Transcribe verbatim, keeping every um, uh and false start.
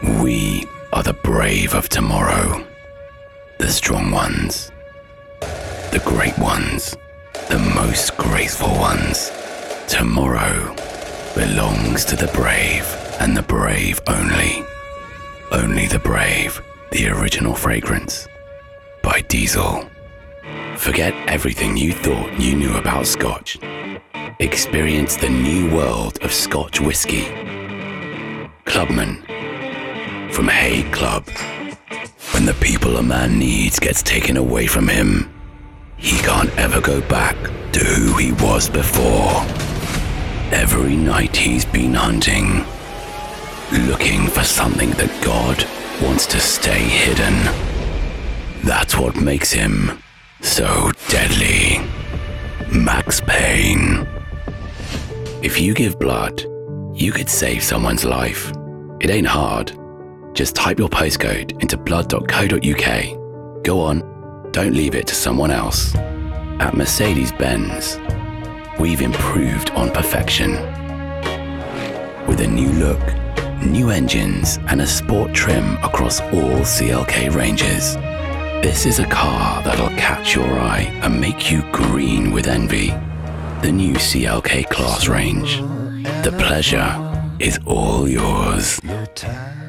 We are the brave of tomorrow, the strong ones, the great ones, the most graceful ones. Tomorrow belongs to the brave and the brave only. Only the Brave, the original fragrance, by Diesel. Forget everything you thought you knew about Scotch. Experience the new world of Scotch whiskey. Clubman, from Haig Club. When the people a man needs gets taken away from him, he can't ever go back to who he was before. Every night he's been hunting, looking for something that God wants to stay hidden. That's what makes him so deadly. Max Payne. If you give blood, you could save someone's life. It ain't hard. Just type your postcode into blood dot co dot uk. Go on, don't leave it to someone else. At Mercedes-Benz, we've improved on perfection. With a new look, new engines and a sport trim across all C L K ranges. This is a car that'll catch your eye and make you green with envy. The new C L K Class range. The pleasure is all yours.